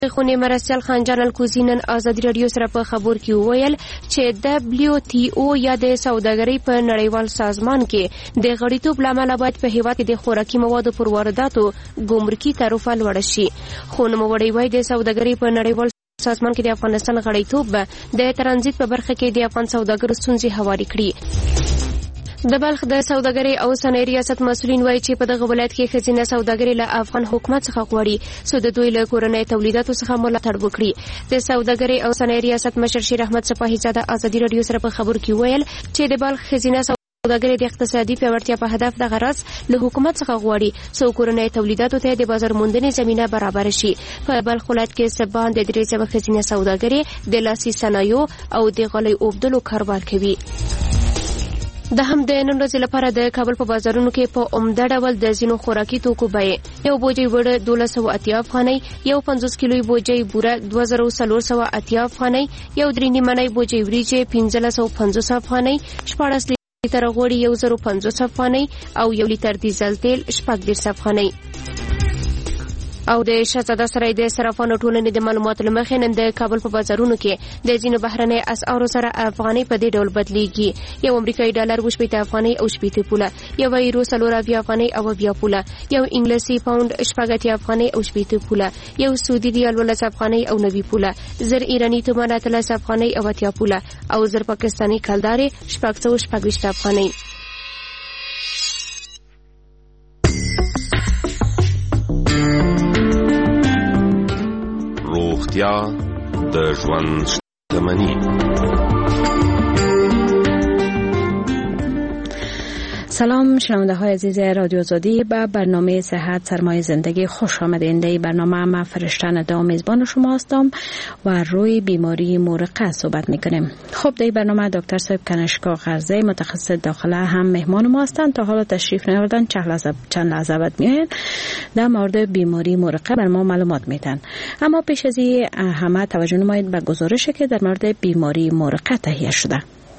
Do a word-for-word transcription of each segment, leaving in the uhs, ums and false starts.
خونې مرستیال خان جان الکوزي نن ازادي راډیو سره په خبر کې وویل چې دبلیو ټي او یا د سوداګرۍ په نړیوال سازمان کې د غړیتوب لامل باید په هیواد کې د خوراکي موادو پر وارداتو ګمرکي تعرفه لوړه شي. خو نوموړی وايي د سوداګرۍ په نړیوال سازمان کې د افغانستان غړیتوب د ترانزیت په برخه کې د افغان سوداګرو ستونزې هواري کړي. د بلخ د سوداګرۍ او صنایع ریاست مسؤلین وایي چې په دغه ولایت کې ښځینه سوداګري له افغان حکومت څخه غواړي څو د دوی له کورنۍ تولیداتو څخه ملاتړ وکړي. د سوداګرۍ او صنایع ریاست مشر شیر احمد سپاهی زاده ازادي راډیو سره په خبر کې ویل چې د بلخ ښځینه سوداګري د اقتصادي پیاوړتیا په هدف د غرض له حکومت څخه غواړي څو کورنۍ تولیداتو ته د بازار موندنې زمينه برابر شي. په بلخ ولایت کې سبان د درې سوه ښځینه سوداګري د لاسي صنایعو او د غالۍ اوبدلو کاروبار کوي. د هم د نن ورځې لپاره د کابل په بازارونو کې په عمده ډول د ځینو خوراکي توکو بیې یو بوجۍ وړه دولس سوه اتیا افغانۍ، یو پنځوس کیلوي بوجۍ بوره دوه زره څلور سوه اتیا افغانۍ، یو درې نیمنۍ بوجۍ وریجې پنځلس سوه پنځوس افغانۍ، شپاړس لیتره غوړي یو زر پنځوس افغانۍ او یو لیتر ډیزل تیل شپږ دېرش افغانۍ. او د شهزاده سرای د صرافانو ټولنې د معلوماتو له مخې نن د کابل په بازارونو کې د ځینو بهرنۍ اسعارو سره افغانۍ په دې ډول بدلیږي. یو امریکایي ډالر اووه شپېته افغانۍ او شپېته پوله، یو یورو څلور اویا افغانۍ او اویا پوله، یو انګلیسي پاوند شپږ اتیا افغانۍ او شپېته پوله، یو سعودي ریال ولس افغانۍ او نوي پوله، زر ایراني تومان اتلس افغانۍ او اتیا پوله او زر پاکستاني کلدارې شپږ سوه شپږ ویشت افغانۍ. روغتیا د ژوند شتمني. سلام شنونده های عزیز رادیو آزادی، به برنامه صحت سرمایه زندگی خوش آمدین. در برنامه ما فرشته ندا میزبان شما هستم و روی بیماری مورقه صحبت میکنیم. خب در برنامه دکتر صاحب کنشگاه غرزه متخصص داخله هم مهمان ما هستند. تا حالا تشریف نیاوردن، چند لحظه بعد میاین در مورد بیماری مورقه بر ما معلومات میدن. اما پیش از این همه توجه نمایید به گزارشی که در مورد بیماری مورقه تهیه شده.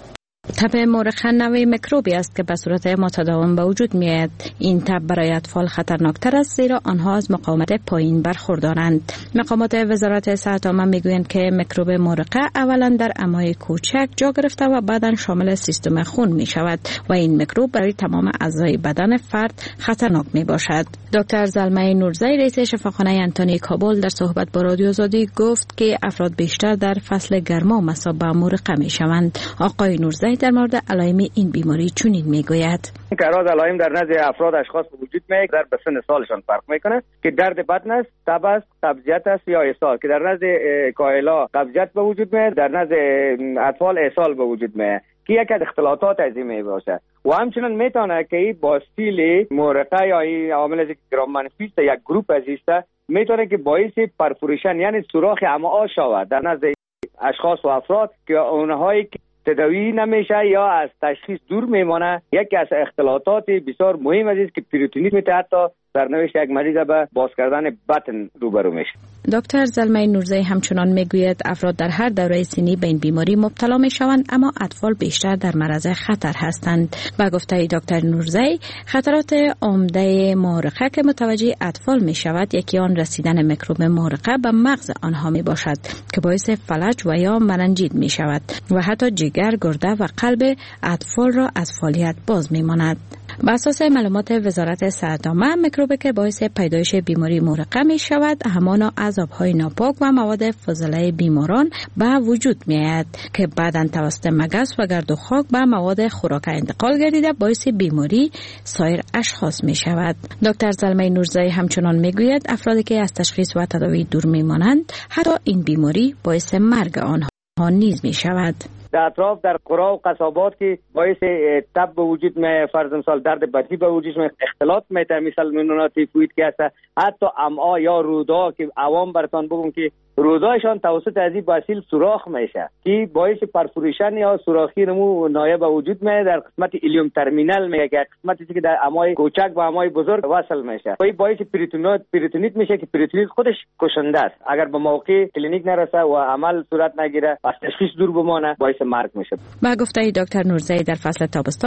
تب مورقه نوعی میکروبی است که به صورت متداوم به وجود میآید. این تب برای اطفال خطرناکتر است زیرا آنها از مقاومت پایین برخوردارند. مقامات وزارت صحت عامه میگویند که میکروب مورقه اولا در امعای کوچک جا گرفته و بعدا شامل سیستم خون می شود و این میکروب برای تمام اعضای بدن فرد خطرناک می باشد. دکتر زلمه نورزی رئیس شفاخانه انتونی کابل در صحبت با رادیو آزادی گفت که افراد بیشتر در فصل گرما مصاب به مورقه می شوند. آقای نورزی در مورد علائم این بیماری چنین میگوید: قرار علائم در نزد افراد اشخاص به وجود میاد در به سن سالشان فرق میکنه که درد بدن است، تب است، قبضیت است یا اسهال که در نزد کاهلا قبضیت به وجود میاد، در نزد اطفال اسهال به وجود میاد که یک از اختلالات عظیمی باشه و همچنین میتونه که با استیل مورقه یا این عوامل از گرام منفی است یک گروپ از است میتونه که باعث پرفوریشن یعنی سوراخ امعا شود در نزد اشخاص و افراد که اونهایی که تداوی نمیشه یا از تشخیص دور میمانه. یکی از اختلالات بسیار مهم است که پریتونیت میتونه حتی سرنوشت یک مریض به باز کردن بطن روبرو میشه. دکتر زلمه نورزی همچنان میگوید افراد در هر دوره سنی به این بیماری مبتلا میشوند اما اطفال بیشتر در معرض خطر هستند. با گفته دکتر نورزی خطرات عمده مورقه که متوجه اطفال میشود یکی آن رسیدن میکروب مورقه به مغز آنها میباشد که باعث فلج و یا مننجیت میشود و حتی جگر، گرده و قلب اطفال را از فعالیت باز میماند. بر اساس معلومات وزارت صحت عامه میکروبی که باعث پیدایش بیماری مورقه می شود همانا عذاب‌های ناپاک و مواد فاضله بیماران به وجود می آید که بعداً توسط مگس و گرد و خاک به مواد خوراک انتقال گردیده باعث بیماری سایر اشخاص می شود. دکتر زلمه نورزی همچنان می گوید افرادی که از تشخیص و تداوی دور می مانند حتی این بیماری باعث مرگ آنها نیز می شود. در اطراف در قرى و قصابات که باعث تب به وجود می فرض مثال درد بدی به وجود می اختلاط می تا مثال منونات تیفوید که است حتی امعا یا رودا که عوام براتون بگم که رودایشان توسط از این وسیل سوراخ میشه که باعث پرفوریشن یا سوراخی نمو نایب به وجود می در قسمت ایلیوم ترمینال میگه که قسمتی که در امعای کوچک و امعای بزرگ وصل میشه و این باعث پریتونیت پریتونیت میشه که پریتونیت خودش کشنده است. اگر به موقع کلینیک نرسه و عمل صورت نگیره از تشخیص دور بمانه باعث مرگ میشه. با گفته دکتر نورزی در فصل تابستان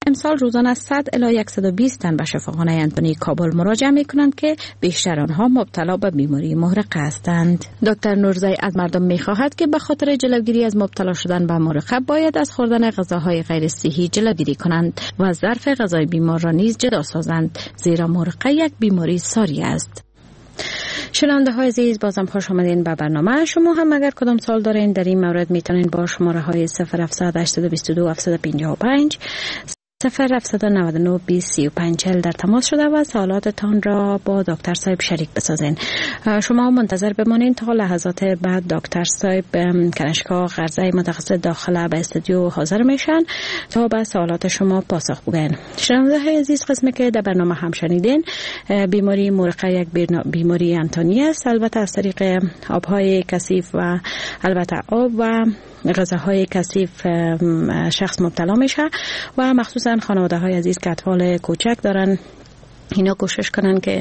امسال روزانه صد الی صد و بیست تن به شفاخانه انتونی کابل مراجعه می کنند که بیشتر آنها مبتلا به بیماری محرقه هستند. دکتر نورزی از مردم می خواهد که به خاطر جلوگیری از مبتلا شدن به محرقه باید از خوردن غذاهای غیر صحی جلوگیری کنند و از ظرف غذای بیمار را نیز جدا سازند، زیرا محرقه یک بیماری ساری است. شنونده های عزیز، بازم خوش آمدین به برنامه. شما هم اگر کدام سوال دارین در این مورد میتونین با شماره های صفر هفتصد هشتصد و بیست و دو هفتصد و پنجاه و پنج صفر هفتصد و نود و نه بیست سی و پنج چهل در تماس شده و سوالاتتان را با دکتر صاحب شریک بسازین. شما منتظر بمانین تا لحظات بعد دکتر صاحب کنشگاه غرزه متخصص داخله به استودیو حاضر میشن تا به سوالات شما پاسخ بگن. شنونده های عزیز، قسمی که در برنامه هم شنیدین، بیماری محرقه یک بیماری انتانی است، البته از طریق آبهای کثیف و البته آب و غذاهای کثیف شخص مبتلا میشه و مخصوصا خانواده های عزیز که اطفال کوچک دارن، اینا کوشش کنن که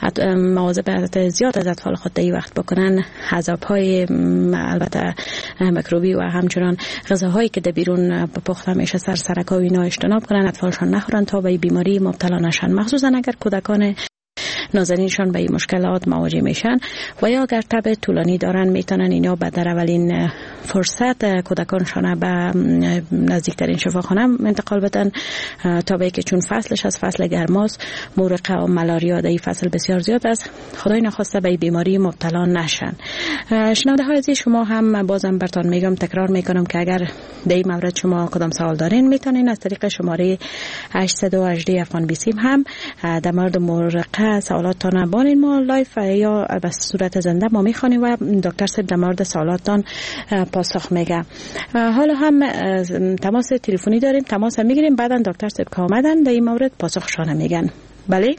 مواظبت زیاد از اطفال خود در وقت بکنن، عذاب‌های البته میکروبی و همچنان غذاهایی که در بیرون پخته میشه سر سرک و اینا اجتناب کنن، اطفالشان نخورن تا به بیماری مبتلا نشن، مخصوصا اگر کودکان نازنینشان به این مشکلات مواجه میشن و یا اگر تب طولانی دارن میتونن اینا به در اولین فرصت کودکانشان به نزدیکترین شفاخانه انتقال بدن تا به که چون فصلش از فصل گرماست، محرقه و ملاریا در این فصل بسیار زیاد است، خدای نخواسته به بیماری مبتلا نشن. شنونده های عزیز، شما هم بازم براتون میگم، تکرار میکنم که اگر در این مورد شما کدام سوال دارین میتونین از طریق شماره هشتصد و هجده افغان بیست هم در مورد محرقه سوالاتتان بانین ما لایف یا به صورت زنده ما میخوانیم و دکتر صاحب در مورد سوالاتتان پاسخ میگه. حالا هم تماس تلفنی داریم، تماس میگیریم، بعدا دکتر صاحب که آمدن در این مورد پاسخشان میگن. بله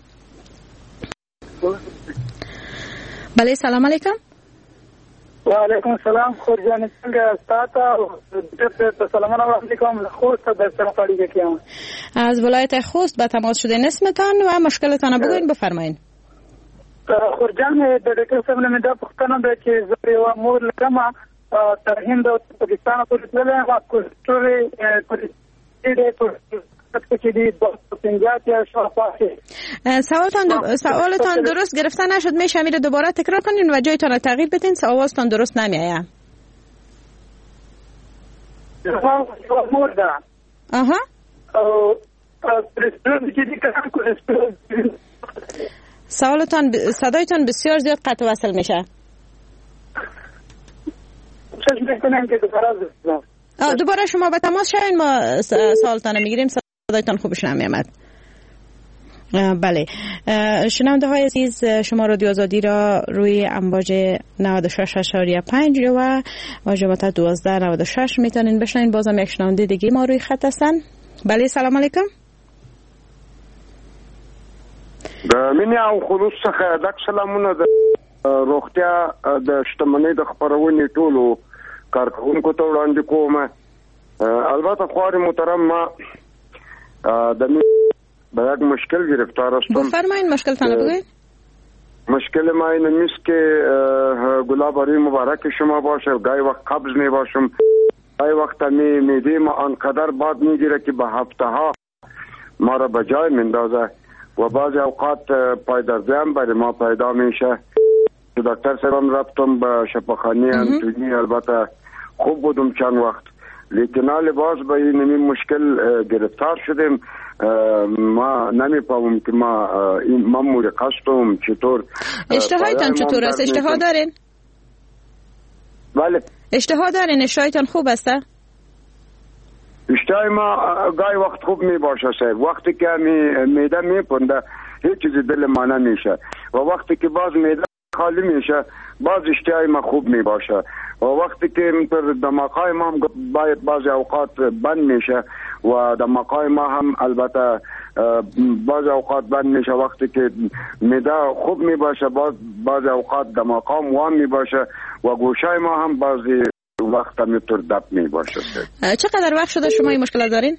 بله، سلام علیکم. و علیکم السلام. خود جان څنګه استاد ته سلام علیکم. خوست در سرپالی کیم از ولایت خوست به تماس شده، اسمتان و مشکلتان بگوین، بفرمایید. خود جان د دکتر صاحب نه دا پښتنه ده چې زه یو مور لرم تر هند او پاکستان پورې تللی یم، کوشټوري سوالتان سوالتان درست گرفته نشد، میشه میره دوباره تکرار کنین و جایتان تغییر بدین، آوازتان درست نمیایه. آها سوالتان صدایتان بسیار زیاد قطع وصل میشه. دوباره شما به تماس شوین، ما سوالتان میگیریم، صدایتان خوبش نمیامد. بله، شنونده های عزیز، شما رادیو آزادی را روی امواج نود و شش اشاریه پنج و واجبات دوازده نود و شش میتونین بشنین. بازم یک شنونده دیگه ما روی خط هستن. بله، سلام علیکم. منی او خلوص څخه د سلامونه د روغتیا د شتمنۍ د خبرونې ټولو کارکونکو ته وړاندې کوم. البته خوار محترم، ما د به یک مشکل گرفتار هستم. بفرمایید مشکلتان بگویید. مشکل ما این است که گلاباری مبارک شما باشه، گاهی وقت قبض می باشم، گاهی وقت می میده ما آنقدر باد میگیره که به هفته ها ما را به جای میندازه و بعضی اوقات پایدردی هم برای ما پیدا میشه. دکتر صاحب رفتم به شفاخانه انتونی، البته خوب بودم چند وقت، لیکن حال باز به این مشکل گرفتار شدیم. ما نمیفهمم که ما این ما محرقه هستم چطور. اشتهایتان چطور است؟ اشتها دارین؟ بله. اشتها دارین؟ اشتهایتان خوب است؟ اشتهای ما گاهی وقت خوب می باشه سر، وقتی که می میده میپنده هیچ چیزی دل ما نمیشه و وقتی که باز میده خالی میشه باز اشتهای ما خوب می باشه و وقتی که پر دماغای ما هم باید بعضی اوقات بند میشه و دماغای ما هم البته بعضی اوقات بند میشه. وقتی که میده خوب می باشه باز بعضی اوقات دماغام وام می باشه و گوشای ما هم بعضی وقت همینطور دب می باشه. چقدر وقت شده شما این مشکل دارین؟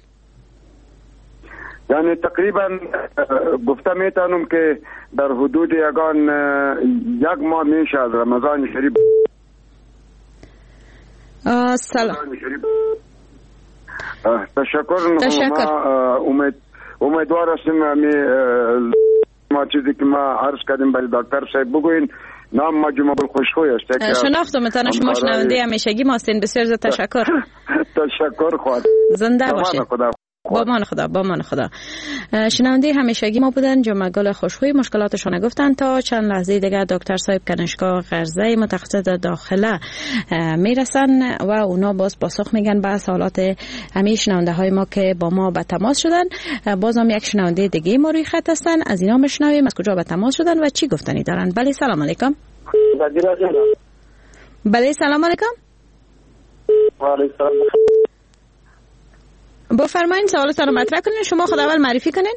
یعنی تقریبا گفته میتونم که در حدود یگان یک ماه میشه از رمضان شریف. سلام تشکر. تشکر. ما امید امیدوار هستیم ما چیزی که ما عرض کردیم برای دکتر صاحب بگوین. نام ما جمعه خوشخوی است. شناختم تنش شما شنونده همیشگی ما هستین. بسیار زیاد تشکر. تشکر خدا. زنده باشین. با مان خدا با مان خدا. شنونده همیشگی ما بودن جمعه گل خوشخوی. مشکلاتشون گفتن. تا چند لحظه دیگه دکتر صاحب کنشگاه غرزه متخصص داخله میرسن و اونا باز پاسخ میگن به سوالات همه شنونده های ما که با ما به تماس شدن. باز هم یک شنونده دیگه ما روی خط هستن. از اینا میشنویم از کجا به تماس شدن و چی گفتنی دارن. بله سلام علیکم. بله سلام علیکم. و علیکم سلام. بفرمایید سوالتون رو مطرح کنین. شما خود اول معرفی کنین.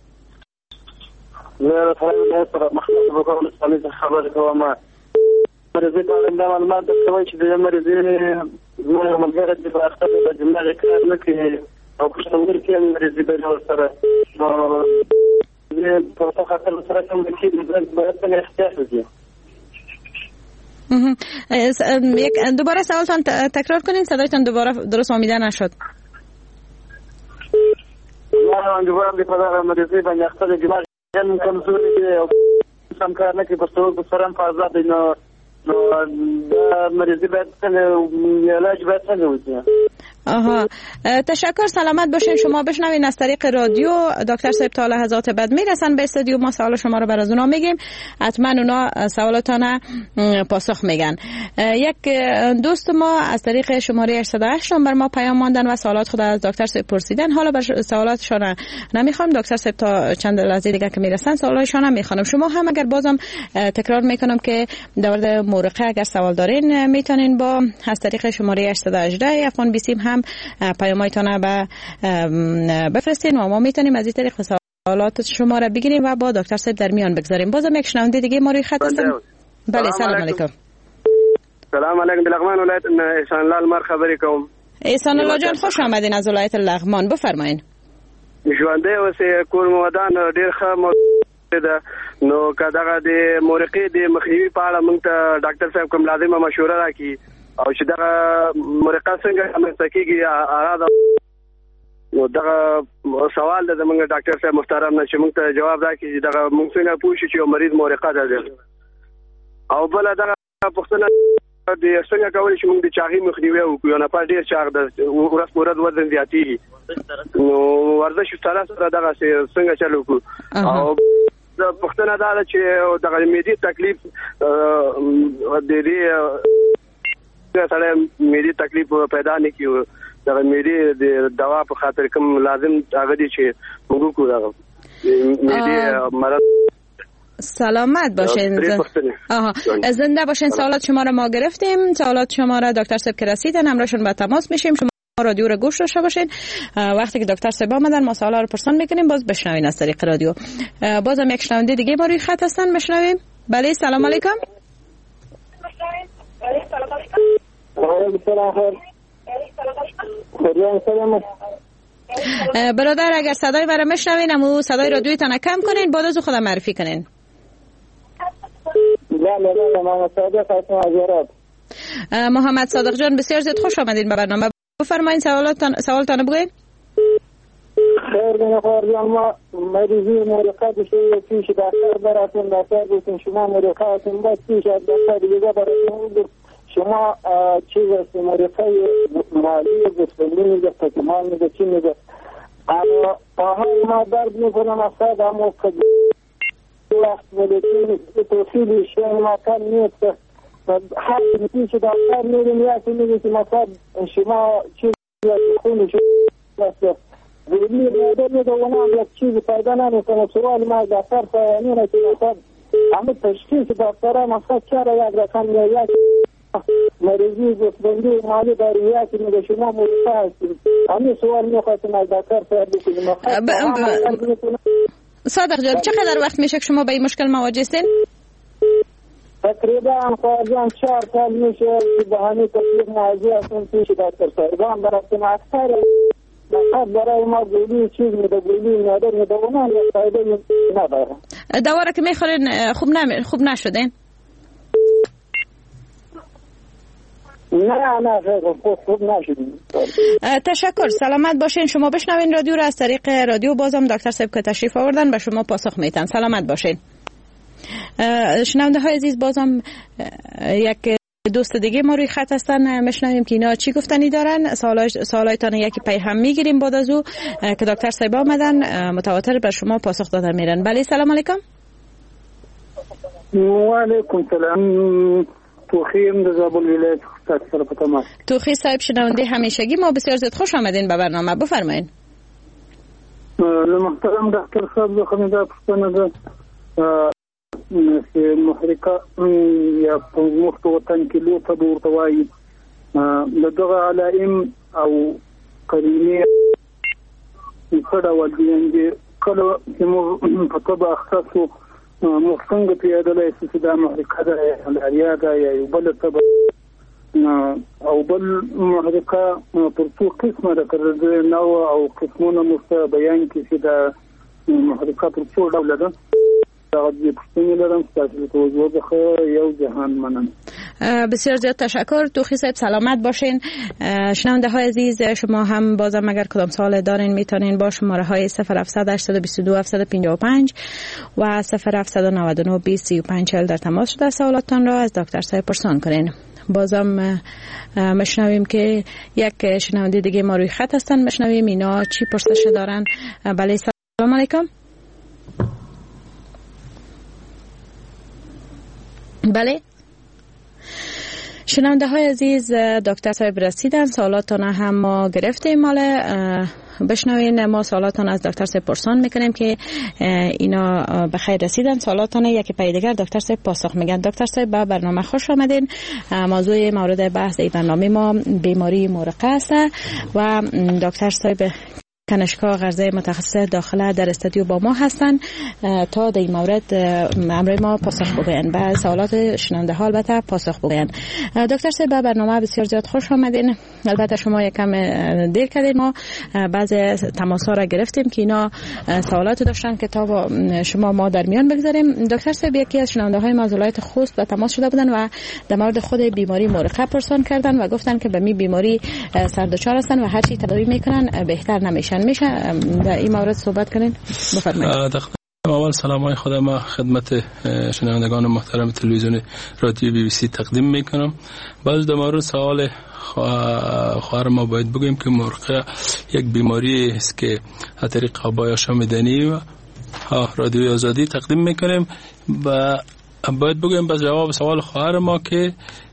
زه فرمایم سره مخالفت وکړم چې خبرې کوم. مرزي په اړه معلومات درکوي چې د مرزي زموږ ملګری د اختر د جمله کار نه کوي او په څنګه کې مرزي به ور سره زه په تاسو خاطر سره کوم چې د باید څنګه احتیاط وکړي. یک دوباره سوالتون تکرار کنین. صدایتون دوباره درست آمیده نشد. ما امیدوارم که پدر مرزی باندې اختر دماغ جن کمزوري دي او سم کار نه کوي. په څو سره په آزاد دي نو نو د مرزی باید څنګه علاج باید څنګه وشي. آها تشکر. سلامت باشین. شما بشنوین از طریق رادیو دکتر صاحب تا لحظات بعد میرسن به استودیو. ما سوال شما رو بر از اونا میگیم. حتما اونا سوالاتون پاسخ میگن. یک دوست ما از طریق شماره هشتصد و هشت بر ما پیام ماندن و سوالات خود از دکتر صاحب پرسیدن. حالا بر سوالاتشون نمیخوام. دکتر صاحب تا چند لحظه دیگه که میرسن سوالاتشون هم میخوام. شما هم اگر بازم تکرار میکنم که در مورد مورقه اگر سوال دارین میتونین با از طریق شماره هشتصد و هجده افغان بیسیم هم پیامایتون به بفرستین و ما میتونیم از این طریق سوالات شما را بگیریم و با دکتر صاحب در میان بگذاریم. بازم یک شنونده دیگه ما روی خط هستن. بله سلام علیکم. سلام علیکم. د لغمان ولایت احسان الله لمر خبرې کوم. احسان الله جان خوش آمدین از ولایت لغمان. بفرمایید. ژوندې اوسې کور مودان ډیر ښه موضوع ده. نو کداغه د مورقې د مخنیوي په اړه موږ ته ډاکټر صاحب کوم لازمه مشوره راکړي او چې دا مورقه څنګه رامنځته کیږي اراده. نو دا سوال د موږ ډاکټر صاحب محترم نه چې موږ ته جواب راکړي چې دا موږ څنګه پوښتنه چې مریض مورقه ده او بل دا پوښتنه د څنګه کولی چې موږ د چاغي مخنیوي وکړو. نه په ډیر چاغ د ورځ په ورځ وزن زیاتېږي. نو ورزش سره سره دغه څنګه چلو کو. او د پښتنه دا چې د معدې تکلیف د دې سره معدې تکلیف پیدا نه کیو. د معدې د دوا په خاطر کوم لازم هغه دي چې موږ کو دا معدې مرض. سلامت باشین. آها زنده باشین. سوالات شما را ما گرفتیم. سوالات شما را دکتر صاحب که رسیدن همراهشون به تماس میشیم. شما رادیو را گوش داشته باشین. وقتی که دکتر صاحب آمدن ما سوالا رو پرسان میکنیم. باز بشنوین از طریق رادیو. بازم یک شنونده دیگه ما روی خط هستن. بشنویم. بله سلام علیکم. برادر اگر صدای مرا میشنوین امو صدای رادیویتون کم کنین. بعد از خودم معرفی کنین. بله بله محمد صادق هستم از ایران. محمد صادق جان بسیار زیاد خوش آمدین به برنامه. بفرمایید سوالاتون سوالتون بگوین. خیر بنا خواهرجان ما مریضی مورقه بشه پیش دکتر براتون دکتر بسین شما مورقهاتون باید پیش از دکتر دیگه براتون شما چیز است مورقه مالی گفتنی میگه تکمال میگه چی میگه. اما پاهای ما درد میکنم اصاد همو کدی وقت ولکن توصیل شیعه ما کن نیست. هر پیش دکتر میریم یا که میگه که مثلا شما چیز خونی شما ویلی بیاده میگه اونا یک چیز پیدا نمیکنه. سوال ما دکتر فایانینه که مثلا همه تشخیص دکتره مثلا چرا یک رقم یا یک مریضی گفتبندی مالی داری یا که میگه شما مریضه هستیم. همه سوال میخواستیم از دکتر فایان بکنیم. صادق جان چقدر وقت میشه که شما به این مشکل مواجه هستین؟ تقریبا خواهرجان چهار سال میشه به همین تکلیف موضوع هستیم پیش دکتر صاحبان براتون اکثر فقط برای ما گولی چیز میده گولی نادر میده اونا یک فایده نداره. دوا را که میخورین خوب نمی خوب نشدین؟ نه نه خوب نشدیم. تشکر، سلامت باشین. شما بشنوین رادیو را از طریق رادیو بازم دکتر صاحب که تشریف آوردن به شما پاسخ میتن. سلامت باشین. شنونده های عزیز، بازم یک دوست دیگه ما روی خط هستن، میشنویم که اینا چی گفتنی دارن. سوالای سوالایتان یکی پی هم میگیریم بعد از او که دکتر صاحب آمدن متواتر به شما پاسخ دادن میرن. بله سلام علیکم. و علیکم سلام. توخیم در زابل ولایت سر په تماس. توخی صاحب شنونده همیشگی ما، بسیار زیاد خوش آمدین به برنامه. بفرمایید. محترم دکتر صاحب، خو دا پښتنه ده چې محرکه یا په مخ وطن کې لوټه ورته وایي د دغه علائم او قرینه کړه ولدي کله چې موږ په توګه اختصو موږ څنګه پیادلای چې دا محرکه ده یا ده یا یو بل سبب او بل محرکه پر څو قسمه ده کړل نو او قسمونه مو بیان کې چې دا محرکه پر څو ډول ده. بسیار زیاد تشکر. توخی صاحب سلامت باشین. شنونده های عزیز، شما هم بازم اگر کدام سوال دارین میتونین با شماره های صفر هفتصد هشتصد و بیست و دو هفتصد و پنجاه و پنج و صفر هفتصد و نود و نه بیست سی و پنج چهل در تماس شده سوالاتتان را از دکتر صاحب پرسان کنین. بازم مشنویم که یک شنونده دیگه ما روی خط هستن، مشنویم اینا چی پرسش دارن. بله سلام علیکم. بله شنونده های عزیز، دکتر صاحب رسیدن، سوالاتان هم ما گرفتیم. ماله بشنوین، ما سوالاتان از دکتر صاحب پرسان میکنیم که اینا به خیر رسیدن. سوالاتان یکی پای دیگر دکتر صاحب پاسخ میگن. دکتر صاحب به برنامه خوش آمدین. موضوع مورد بحث ای برنامه ما بیماری مورقه است و دکتر صاحب کنشکا غرزه متخصص داخله در استودیو با ما هستن تا در این مورد امروز ما پاسخ بگوین و سوالات شنونده ها البته پاسخ بگوین. دکتر صاحب به برنامه بسیار زیاد خوش آمدین. البته شما یکم دیر کردین، ما بعضی تماس ها را گرفتیم که اینا سوالات داشتن که تا شما ما در میان بگذاریم. دکتر صاحب یکی از شنونده های معضلات خوست به تماس شده بودن و در مورد خود بیماری مورقه پرسان کردن و گفتن که به می بیماری سردچار هستن و هر چی تداوی میکنن بهتر نمیشن. میشه در این مورد صحبت کنین؟ بفرمایید. اول سلام های خودم ما خدمت شنوندگان محترم تلویزیون رادیو بی بی سی تقدیم میکنم. باز در مورد سوال خواهر ما باید بگویم که مورقه یک بیماری است که از طریق آبای آشامیدنی و رادیو آزادی تقدیم میکنیم و باید بگویم باز جواب سوال خواهر ما که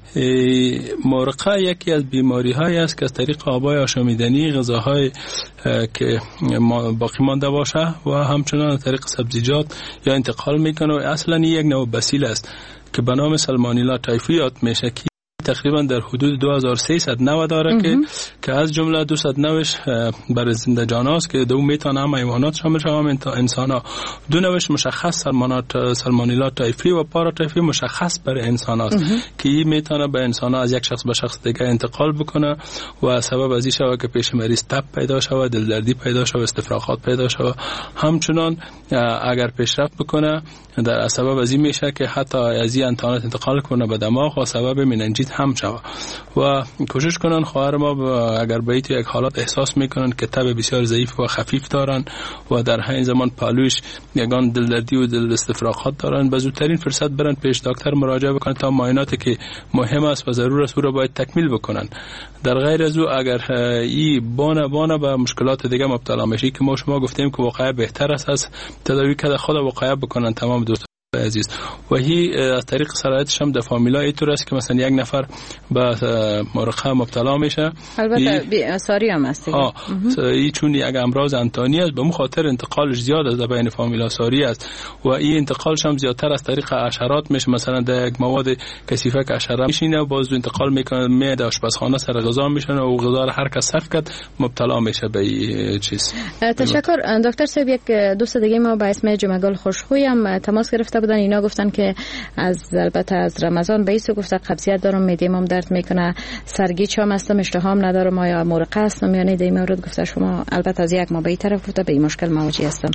مورقه یکی از بیماری هایی است که از طریق آبای آشامیدنی غذاهای که باقی مانده باشه و همچنان از طریق سبزیجات یا انتقال میکنه و اصلا یک نوع بسیل است که به نام سالمونلا تایفویات میشه که تقریبا در حدود دو هزار و سیصد نوع داره که که از جمله دویست و نود برای زنده جان است که دو میتونه هم حیوانات شامل شوند هم انسان ها. دو نوعش مشخص سالمونلا تایفی و پارا تایفی مشخص برای انسان است که این میتونه به انسان ها از یک شخص به شخص دیگه انتقال بکنه و سبب از این شود که پیش مریض تب پیدا شود، دلدردی پیدا شود، استفراغات پیدا شود. همچنان اگر پیشرفت بکنه در سبب از این میشه که حتی از این انتانات انتقال کنه به دماغ و سبب مننجیت هم شود و کوشش کنن خواهر ما اگر به یک حالات احساس میکنن که تب بسیار ضعیف و خفیف دارن و در همین زمان پالوش یگان دلدردی و دل استفراغات دارن به زودترین فرصت برن پیش دکتر مراجعه بکنن تا معایناتی که مهم است و ضرور است او را باید تکمیل بکنن. در غیر از او اگر این بانه بانه به مشکلات دیگه مبتلا میشه که ما شما گفتیم که واقعا بهتر است از تداوی که خود واقعا بکنن تمام دوستان عزیز و هی از طریق سرایتش هم در فامیلا اینطور است که مثلا یک نفر به مورقه مبتلا میشه. البته ساری هم است ها این چون یک امراض انتانی است به مو خاطر انتقالش زیاد است در بین فامیلا ساری است و این انتقالش هم زیادتر از طریق حشرات میشه. مثلا در یک مواد کثیفه که حشره میشینه و باز انتقال میکنه معده آشپزخانه سر غذا میشنه و غذا رو هر کس صرف کرد مبتلا میشه به این چیز. تشکر. دکتر صاحب یک دوست دیگه ما به اسم جمعگل خوشخوی هم تماس گرفته بودن. اینا گفتن که از البته از رمضان به ایسو گفته قبضیت دارم، معده‌ام هم درد میکنه، سرگیچم هستم، اشتهام ندارم، یا مورقه هستم. یعنی در این مورد گفته شما البته از یک ما به این طرف گفته به این مشکل مواجه هستم.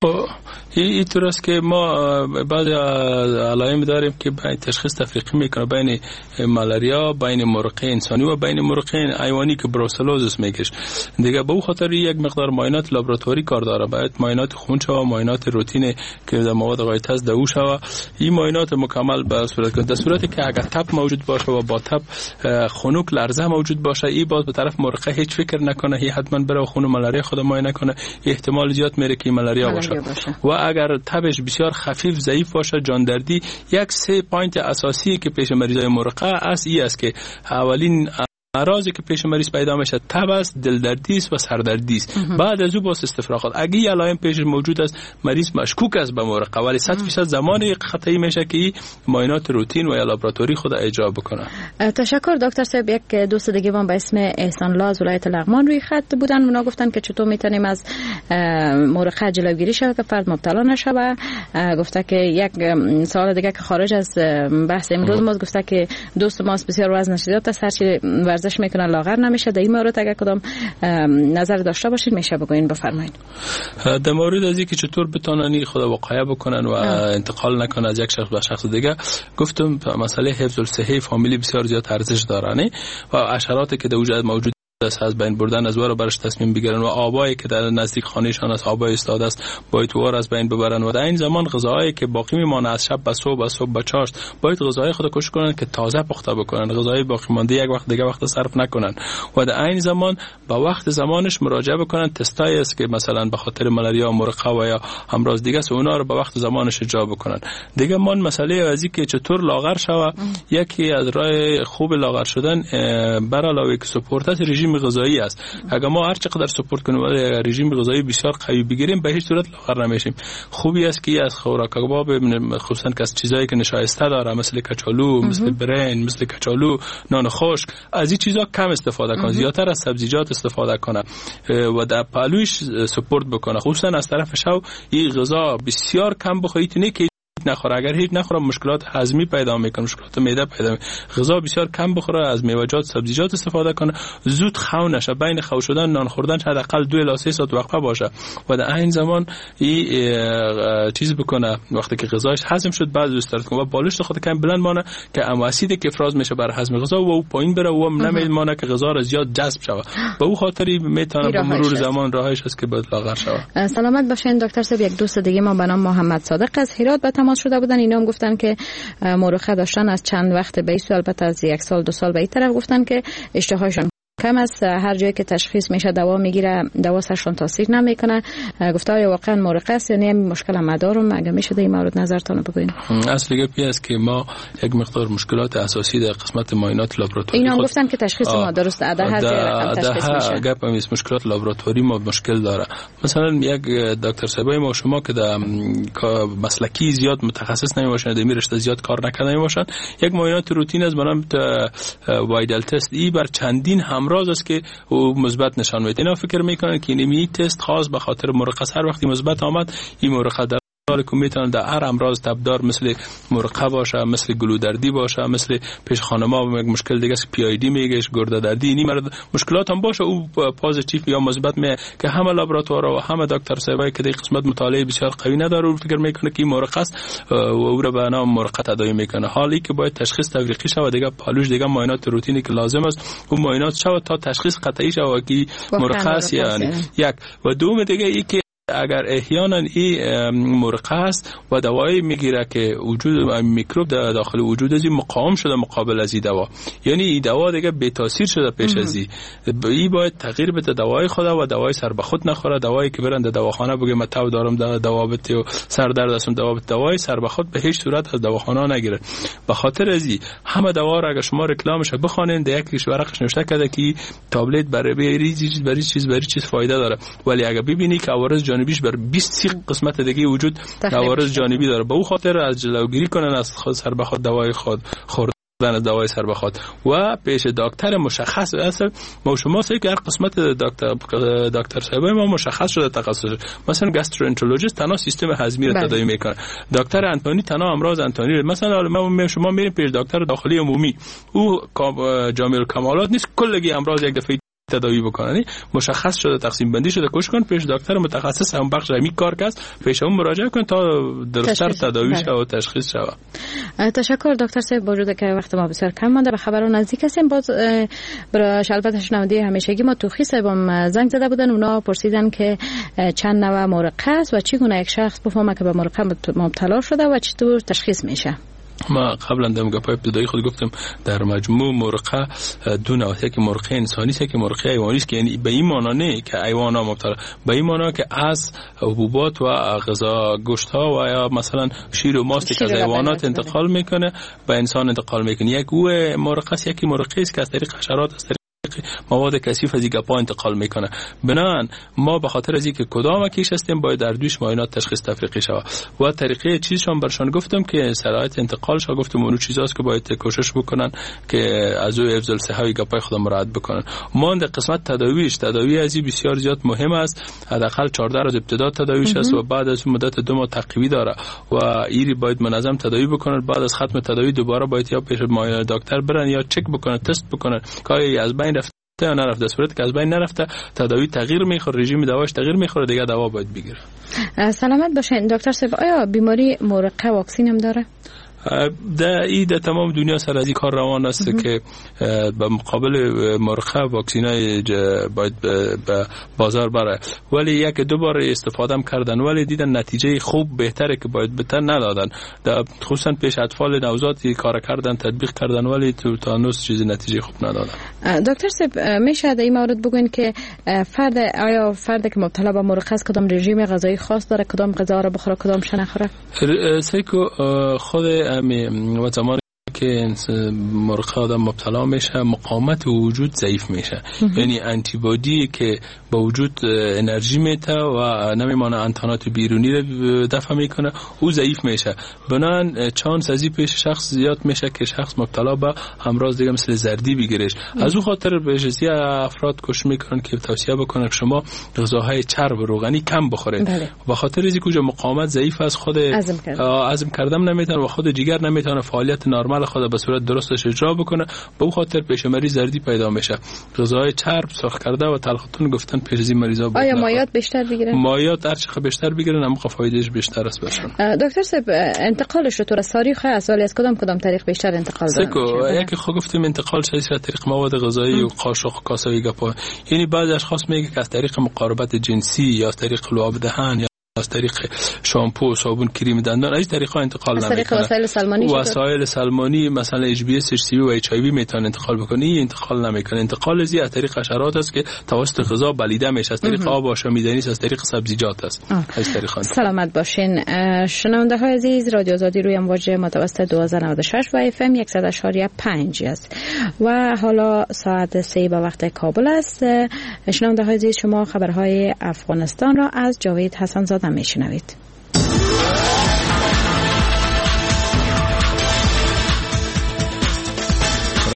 این طور است که ما بعضی علائم داریم که بین تشخیص تفریقی میکنه بین مالاریا، بین مرقه انسانی و بین مرقه حیوانی که بروسلوزیس میگش. دیگه به خاطر یک مقدار معاینات لابراتواری کار داره، باید معاینات خون شوه، معاینات روتین که در مواد غایطه است دو شوه. این معاینات مکمل به صورت کنه در صورتی که اگر تب موجود باشه و با تب خنک لرزه موجود باشه، این باز به طرف مرقه هیچ فکر نکنه، هی حتما بره خون مالاریا خود معاینه کنه، احتمال زیاد میره که مالاریا باشه. باشه و اگر تبش بسیار خفیف ضعیف باشه، جاندردی، یک سه پوینت اساسی که پیش مریضای مرقه است این است که اولین اعراضی که پیش مریض پیدا میشه تب است، دلدردی است و سردردی است. بعد از او باز استفراغات. اگه این علائم پیش موجود است، مریض مشکوک است به مرقه، ولی صد درصد زمان خطایی میشه که معاینات روتین و یا لابراتوری خود اجرا بکنه. تشکر دکتر صاحب. یک دوست دیگه ما به اسم احسان الله از ولایت لغمان روی خط بودن. اونا گفتن که چطور میتونیم از مرقه جلوگیری شه که فرد مبتلا نشه. و گفته که یک سوال دیگه که خارج از بحث امروز ما گفته که دوست ما بسیار وزن شدید است، هرچی ورزش میکنه لاغر نمیشه. در این مورد اگر کدام نظر داشته باشید میشه بگوین، بفرمایید. در مورد از اینکه چطور بتونن خود واقعه بکنن و انتقال نکنن از یک شخص به شخص دیگه، گفتم مسئله حفظ الصحه فامیلی بسیار زیاد ارزش داره و اشاراتی که در وجود موجود از بین بردن از وارو برش تصمیم بگیرن و آبایی که در نزدیک خانهشان از آبای استاد است باید وار از بین ببرن و در این زمان غذاهایی که باقی میمانه از شب به صبح، از صبح به چاشت، باید غذاهای خود کوشش کنن که تازه پخته بکنن، غذای باقی مانده یک وقت دیگه وقت صرف نکنن و در این زمان با وقت زمانش مراجعه بکنن. تستایی است که مثلا به خاطر مالاریا، مرقه و یا امراض دیگه است، اونا رو با وقت زمانش اجرا بکنن. دیگه من مسئله ازی که چطور لاغر شوه، یکی از راه خوب لاغر شدن بر علاوه که سپورت است، رژیم غذایی است. اگر ما هر چقدر سپورت کنیم و رژیم غذایی بسیار قوی بگیریم، به هیچ صورت لاغر نمیشیم. خوبی است که از خوراک کباب، خصوصا که از چیزایی که نشایسته داره مثل کچالو، مثل برنج، مثل کچالو، نان خشک، از این چیزا کم استفاده کنه، زیاتر از سبزیجات استفاده کنه و در پهلوش سپورت بکنه. خصوصا از طرف شو این غذا بسیار کم بخورید، نه که نخوره. اگر هیچ نخوره مشکلات هضمی پیدا میکنه، مشکلات معده پیدا میکنه. غذا بسیار کم بخوره، از میوه‌جات، سبزیجات استفاده کنه، زود خو نشه. بین خو شدن نان خوردن حداقل دو الی سه ساعت وقفه باشه و در این زمان این چیز بکنه. وقتی که غذاش هضم شد بعد استراحت کنه و بالشت خود کم بلند مانه که امواسیدی که افراز میشه برای هضم غذا و او پایین بره و نمیمانه که غذا را زیاد جذب شود. به او خاطری میتونه به مرور زمان راهش است که باید لاغر شود. سلامت باشین دکتر صاحب. یک دوست دیگه ما به نام محمد صادق از هرات به تماس شده بودن. اینا هم گفتن که مرخه داشتن از چند وقت به این، البته از یک سال دو سال به این طرف، گفتن که اشتهاشون کم است، هر جایی که تشخیص میشه دوا میگیره، دوا سرشون تاثیر نمیکنه. گفته آیا واقعا مرقه است یا نه؟ مشکل ما دارم، اگه میشه در این مورد نظرتون بگوین. اصل گپی است که ما یک مقدار مشکلات اساسی در قسمت معاینات لابراتواری، اینا هم گفتن که تشخیص ما درسته، در هر جای رقم تشخیص میشه. گپ هم است، مشکلات لابراتواری ما مشکل داره. مثلا یک دکتر صاحبای ما شما که در مسلکی زیاد متخصص نمیباشن، در رشته زیاد کار نکرده نمیباشن، یک معاینات روتین از منم وایدل تست ای بر چندین هم راز است که او مثبت نشان میده. اینا فکر میکنن که این تست خاص به خاطر مرقه، هر وقتی مثبت آمد این مرقه در حالی که میتونه در هر امراض تبدار مثل مرقه باشه، مثل گلودردی باشه، مثل پیش خانما مشکل دیگه است پی آی دی میگهش، گرده دردی، این مرد مشکلات هم باشه او پازیتیو یا مثبت می که همه لابراتوارها و همه دکتر صاحبای که در قسمت مطالعه بسیار قوی نداره او فکر میکنه که مرقه است و او را به نام مرقه تداعی میکنه. حالی که باید تشخیص تفریقی شه و دیگه پالوش دیگه معاینات روتینی که لازم است اون معاینات شه تا تشخیص قطعی شه که مرقه است. یعنی یک و دوم دیگه ای که اگر احیانا این مرقه است و دوایی میگیره که وجود میکروب در داخل وجود ازی مقاوم شده مقابل از این دوا، یعنی این دوا دیگه بی تاثیر شده پیش از این، این باید تغییر بده دوای خود و دوای سر به خود نخوره. دوایی که برند دواخانه بگه من تاو دارم دوا بده و سر درد هستم دوا بده، دوای سر به خود به هیچ صورت از دواخانه نگیره. به خاطر از این همه دوا را اگر شما رکلامش بخونید در یکیش ورقش نوشته کرده که تابلت برای بری چیز برای چیز برای چیز فایده داره، ولی اگر ببینی که عوارض جانبیش بر بیست قسمت دیگه وجود عوارض جانبی داره، به او خاطر از جلوگیری کنن از خود سر به خود دوای خود خوردن از دوای سر به خود و پیش دکتر مشخص. اصلا ما شما سه که هر قسمت دکتر دکتر صاحب ما مشخص شده تخصص، مثلا گاسترونترولوژیست تنها سیستم هضمی را تداعی میکنه، دکتر انتونی تنها امراض انتونی، مثلا ما شما میریم پیش دکتر داخلی عمومی او جامع الکمالات نیست، کلگی امراض یک دفعه تداوی بکنن. مشخص شده، تقسیم بندی شده، کوشش کن پیش دکتر متخصص هم بخش می کار کس پیش اون مراجعه کن تا درست‌تر تداوی شه و تشخیص شه. تشکر دکتر صاحب. با وجود که وقت ما بسیار کم مانده به خبرون نزدیک هستیم. باز برای البته شنونده همیشگی ما توخی صاحبم زنگ زده بودن، اونا پرسیدن که چند نوع مرقه است و چگونه یک شخص بفهمه که به مرقه مبتلا شده و چطور تشخیص میشه. ما قبلا در گپای ابتدایی خود گفتم در مجموع مرقه دو نوع است، که مرقه انسانی است که مرقه حیوانی است، که یعنی به این معنی نه که حیوانات مبتلا، به این معنی که از حبوبات و غذا گوشت ها و یا مثلا شیر و ماست که از حیوانات انتقال میکنه به انسان انتقال میکنه. یک او مرقه است، یکی مرقه است که از طریق حشرات است مواد کثیف از گپا انتقال میکنه. بنابراین ما به خاطر از اینکه کدام کیش هستیم باید در دوش معاینات تشخیص تفریقی شود و طریقه چیزشون برشان گفتم که سرایت انتقالش گفتم اون چیزاست که باید کوشش بکنن که از او حفظ الصحه گپای خود مراعات بکنن. ما در قسمت تداویش تداوی ازی بسیار زیاد مهم است. حداقل چهارده روز ابتدا تداویش است و بعد از مدت دو ماه تعقیبی داره و ایری باید منظم تداوی بکنن. بعد از ختم تداوی دوباره باید یا پیش معاینه دکتر برن یا چک بکنن، تست بکنن کاری از بین رفته یا نرفته. صورت که از بین نرفته تداوی تغییر میخوره، رژیم دواش تغییر میخوره، دیگه دوا باید بگیره. سلامت باشین دکتر صاحب. آیا بیماری مرقه واکسین هم داره؟ در این در تمام دنیا سر از این کار روان است که به مقابل مرقه واکسینای باید به بازار بره، ولی یک دو بار استفاده هم کردن ولی دیدن نتیجه خوب بهتره که باید بهتر ندادن. خصوصا پیش اطفال نوزاد کار کردن، تطبیق کردن ولی تو تا هنوز چیز نتیجه خوب ندادن. دکتر صاحب میشه در این مورد بگوین که فرد آیا فرد که مبتلا به مرقه است کدام رژیم غذایی خاص داره، کدام غذا رو بخوره کدامش نخوره؟ سیکو خود و زمانی که مرقه آدم مبتلا میشه مقاومت وجود ضعیف میشه، یعنی انتی بادی که با وجود انرژی میده و نمیمانه انتانات بیرونی رو دفع میکنه او ضعیف میشه. بنان چانس ازی پیش شخص زیاد میشه که شخص مبتلا به امراض دیگه مثل زردی بگیرش. از اون خاطر بهجزی افراد کوشش میکنن که توصیه بکنن که شما غذاهای چرب و روغنی کم بخورید. به خاطر اینکه کجا مقاومت ضعیف از خود هضم کردن نمیتونه و خود جگر نمیتونه فعالیت نرمال خود به صورت درستش اجرا بکنه، به اون خاطر پیشمری زردی پیدا میشه. غذاهای چرب سرخ کرده و تلختون گفتن پیش از این مریضا بود. آیا مایات بیشتر بگیرن؟ مایات هر چقدر بیشتر بگیرن هم فایدهش بیشتر است برشون. دکتر صاحب انتقالش رو تو تاریخ از ولی از کدام کدام طریق بیشتر انتقال داره؟ یکی خود گفتیم انتقال شده از طریق مواد غذایی و قاشق کاسه گپا، یعنی بعضی اشخاص میگه که از طریق مقاربت جنسی یا از طریق لعاب دهن یا از طریق شامپو، صابون، کریم دندان از طریقا انتقال نمیکنه. از طریق وسایل سلمانی وسایل سلمانی مثلا اچ بی اس، اچ سی وی و اچ آی وی میتونه انتقال بکنه. این انتقال نمیکنه. انتقال از از طریق حشرات است که توسط غذا بلیده میشه، از طریق آب آشامیدنی است، از طریق سبزیجات است. از طریق سلامت باشین شنونده های عزیز. رادیو آزادی روی امواج متوسط دو هزار و نود و شش و اف ام صد و شش و پنج است و حالا ساعت سه به وقت کابل است. شنونده های عزیز شما خبرهای افغانستان را از جاوید حسن زاده میشنوید.